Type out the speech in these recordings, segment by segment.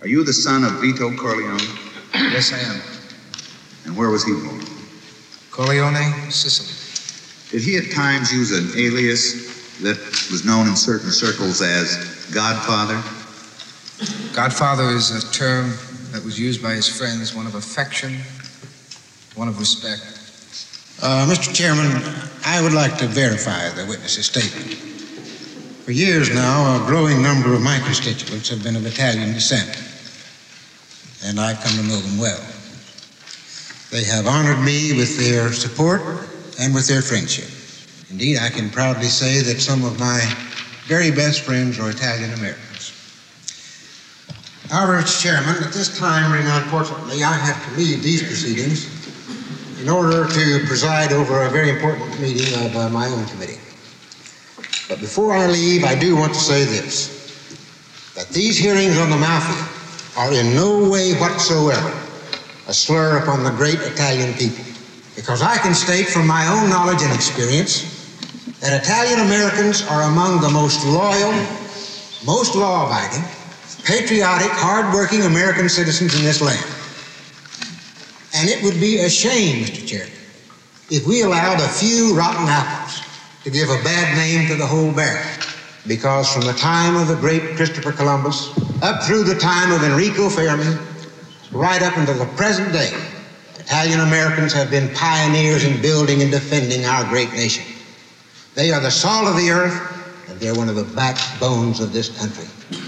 Are you the son of Vito Corleone? Yes, I am. And where was he born? Corleone, Sicily. Did he at times use an alias that was known in certain circles as Godfather? Godfather is a term that was used by his friends, one of affection, one of respect. Mr. Chairman, I would like to verify the witness's statement. For years now, a growing number of my constituents have been of Italian descent, and I've come to know them well. They have honored me with their support and with their friendship. Indeed, I can proudly say that some of my very best friends are Italian Americans. However, Mr. Chairman, at this time, unfortunately, I have to leave these proceedings in order to preside over a very important meeting of my own committee. But before I leave, I do want to say this, that these hearings on the mafia are in no way whatsoever a slur upon the great Italian people, because I can state from my own knowledge and experience that Italian Americans are among the most loyal, most law-abiding, patriotic, hard-working American citizens in this land. And it would be a shame, Mr. Chairman, if we allowed a few rotten apples to give a bad name to the whole barrel, because from the time of the great Christopher Columbus up through the time of Enrico Fermi, right up until the present day, Italian Americans have been pioneers in building and defending our great nation. They are the salt of the earth, and they're one of the backbones of this country.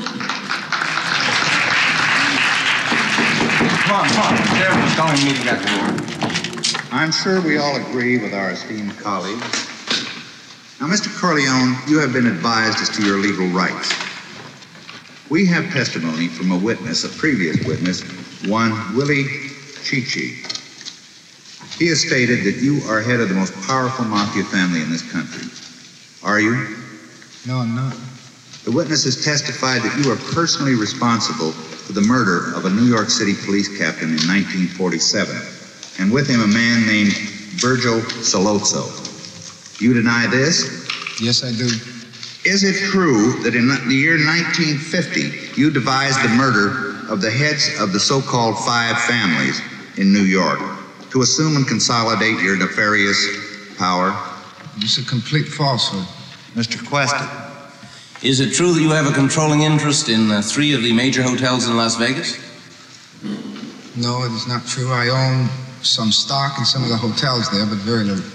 Come on. Chairman's calling meeting back to order. I'm sure we all agree with our esteemed colleagues. Now, Mr. Corleone, you have been advised as to your legal rights. We have testimony from a witness, a previous witness, one Willie Cicci. He has stated that you are head of the most powerful mafia family in this country. Are you? No, I'm not. The witness has testified that you are personally responsible for the murder of a New York City police captain in 1947, and with him a man named Virgil Sollozzo. You deny this? Yes, I do. Is it true that in the year 1950, you devised the murder of the heads of the so-called five families in New York to assume and consolidate your nefarious power? It's a complete falsehood. Mr. Quested. Is it true that you have a controlling interest in 3 of the major hotels in Las Vegas? No, it is not true. I own some stock in some of the hotels there, but very little.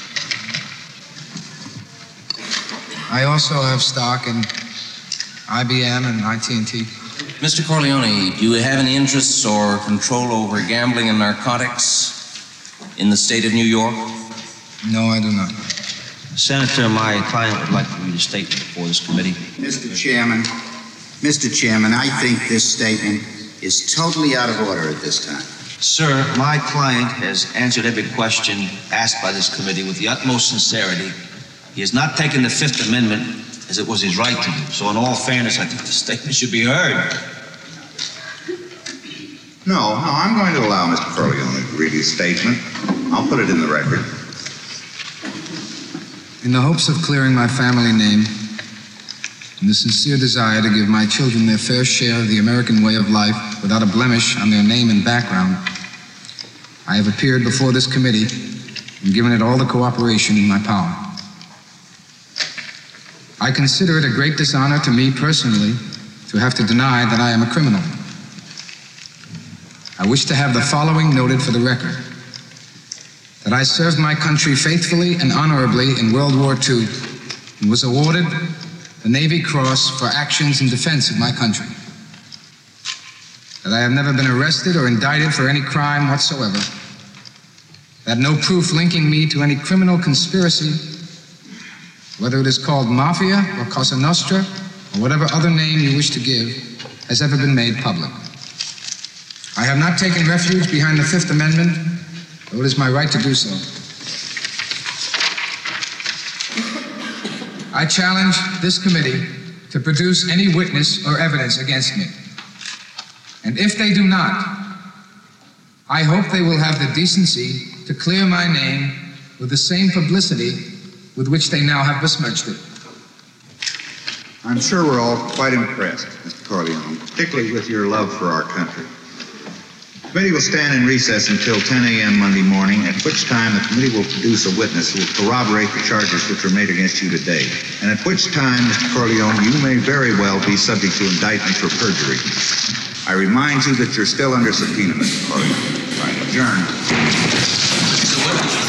I also have stock in IBM and AT&T. Mr. Corleone, do you have any interests or control over gambling and narcotics in the state of New York? No, I do not. Senator, my client would like to read a statement before this committee. Mr. Chairman, I think this statement is totally out of order at this time. Sir, my client has answered every question asked by this committee with the utmost sincerity. He has not taken the Fifth Amendment as it was his right to do. So in all fairness, I think the statement should be heard. No, I'm going to allow Mr. Corleone to read his statement. I'll put it in the record. In the hopes of clearing my family name and the sincere desire to give my children their fair share of the American way of life without a blemish on their name and background, I have appeared before this committee and given it all the cooperation in my power. I consider it a great dishonor to me personally to have to deny that I am a criminal. I wish to have the following noted for the record: that I served my country faithfully and honorably in World War II and was awarded the Navy Cross for actions in defense of my country. That I have never been arrested or indicted for any crime whatsoever. That no proof linking me to any criminal conspiracy, whether it is called Mafia or Cosa Nostra or whatever other name you wish to give, has ever been made public. I have not taken refuge behind the Fifth Amendment, though it is my right to do so. I challenge this committee to produce any witness or evidence against me. And if they do not, I hope they will have the decency to clear my name with the same publicity with which they now have besmirched it. I'm sure we're all quite impressed, Mr. Corleone, particularly with your love for our country. The committee will stand in recess until 10 a.m. Monday morning, at which time the committee will produce a witness who will corroborate the charges which are made against you today, and at which time, Mr. Corleone, you may very well be subject to indictment for perjury. I remind you that you're still under subpoena, Mr. Corleone. Right. Adjourned.